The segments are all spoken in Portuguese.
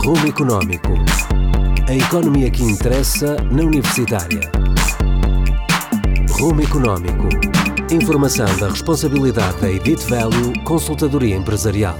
Rumo Económico. A economia que interessa na Universitária. Rumo Económico. Informação da responsabilidade da Edit Value Consultadoria Empresarial.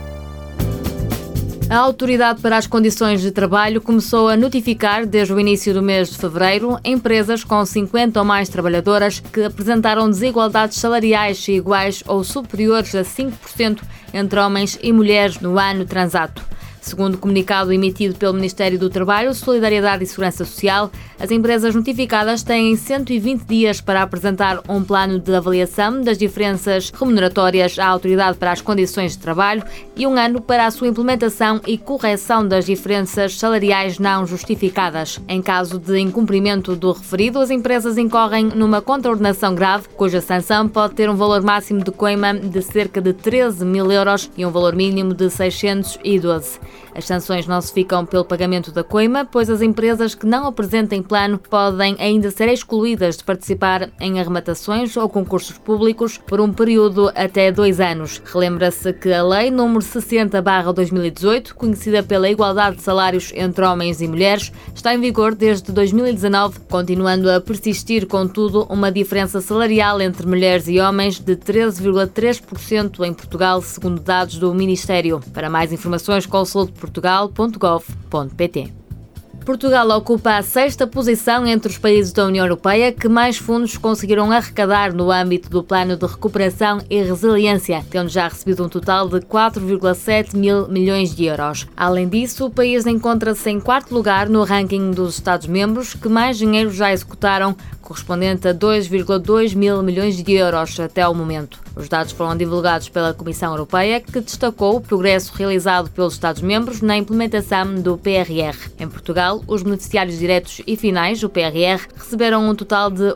A Autoridade para as Condições de Trabalho começou a notificar, desde o início do mês de fevereiro, empresas com 50 ou mais trabalhadoras que apresentaram desigualdades salariais iguais ou superiores a 5% entre homens e mulheres no ano transato. Segundo o comunicado emitido pelo Ministério do Trabalho, Solidariedade e Segurança Social, as empresas notificadas têm 120 dias para apresentar um plano de avaliação das diferenças remuneratórias à Autoridade para as Condições de Trabalho e um ano para a sua implementação e correção das diferenças salariais não justificadas. Em caso de incumprimento do referido, as empresas incorrem numa contraordenação grave, cuja sanção pode ter um valor máximo de coima de cerca de 13 mil euros e um valor mínimo de 612. As sanções não se ficam pelo pagamento da coima, pois as empresas que não apresentem plano podem ainda ser excluídas de participar em arrematações ou concursos públicos por um período até 2 anos. Relembra-se que a Lei nº 60/2018, conhecida pela igualdade de salários entre homens e mulheres, está em vigor desde 2019, continuando a persistir, contudo, uma diferença salarial entre mulheres e homens de 13,3% em Portugal, segundo dados do Ministério. Para mais informações, consulte portugal.gov.pt. Portugal ocupa a 6ª posição entre os países da União Europeia que mais fundos conseguiram arrecadar no âmbito do Plano de Recuperação e Resiliência, tendo já recebido um total de 4,7 mil milhões de euros. Além disso, o país encontra-se em 4º lugar no ranking dos Estados-membros que mais dinheiro já executaram, correspondente a 2,2 mil milhões de euros até ao momento. Os dados foram divulgados pela Comissão Europeia, que destacou o progresso realizado pelos Estados-membros na implementação do PRR. Em Portugal, os beneficiários diretos e finais do PRR receberam um total de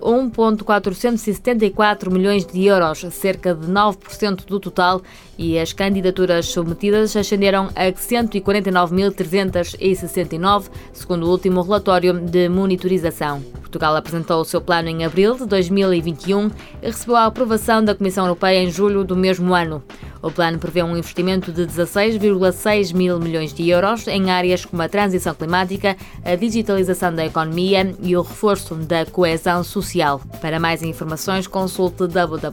1,474 milhões de euros, cerca de 9% do total, e as candidaturas submetidas ascenderam a 149.369, segundo o último relatório de monitorização. Portugal apresentou o seu plano em abril de 2021 e recebeu a aprovação da Comissão Europeia em julho do mesmo ano. O plano prevê um investimento de 16,6 mil milhões de euros em áreas como a transição climática, a digitalização da economia e o reforço da coesão social. Para mais informações, consulte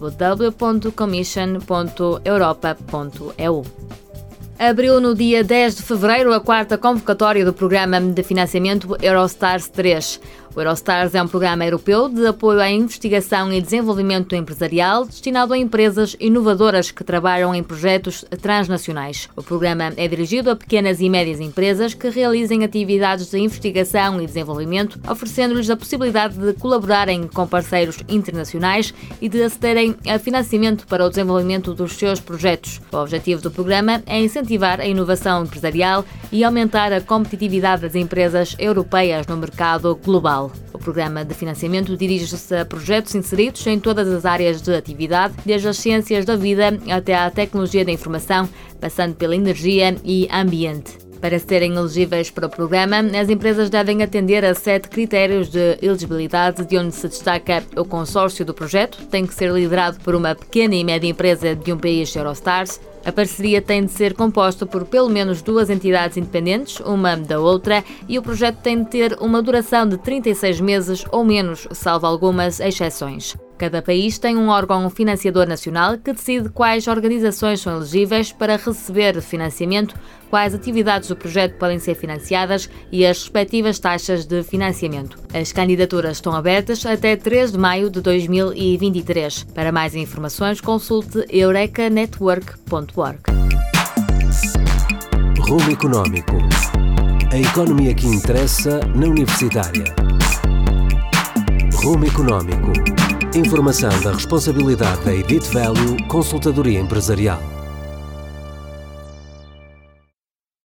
www.commission.europa.eu. Abriu no dia 10 de fevereiro a 4ª convocatória do Programa de Financiamento Eurostars 3. O Eurostars é um programa europeu de apoio à investigação e desenvolvimento empresarial destinado a empresas inovadoras que trabalham em projetos transnacionais. O programa é dirigido a pequenas e médias empresas que realizem atividades de investigação e desenvolvimento, oferecendo-lhes a possibilidade de colaborarem com parceiros internacionais e de acederem a financiamento para o desenvolvimento dos seus projetos. O objetivo do programa é incentivar a inovação empresarial e aumentar a competitividade das empresas europeias no mercado global. O programa de financiamento dirige-se a projetos inseridos em todas as áreas de atividade, desde as ciências da vida até à tecnologia da informação, passando pela energia e ambiente. Para serem elegíveis para o programa, as empresas devem atender a 7 critérios de elegibilidade, de onde se destaca o consórcio do projeto, tem que ser liderado por uma pequena e média empresa de um país Eurostars. A parceria tem de ser composta por pelo menos 2 entidades independentes, uma da outra, e o projeto tem de ter uma duração de 36 meses ou menos, salvo algumas exceções. Cada país tem um órgão financiador nacional que decide quais organizações são elegíveis para receber financiamento, quais atividades do projeto podem ser financiadas e as respectivas taxas de financiamento. As candidaturas estão abertas até 3 de maio de 2023. Para mais informações, consulte eurecanetwork.org. Rumo Económico. A economia que interessa na Universitária. Rumo Económico. Informação da responsabilidade da Edit Value Consultadoria Empresarial.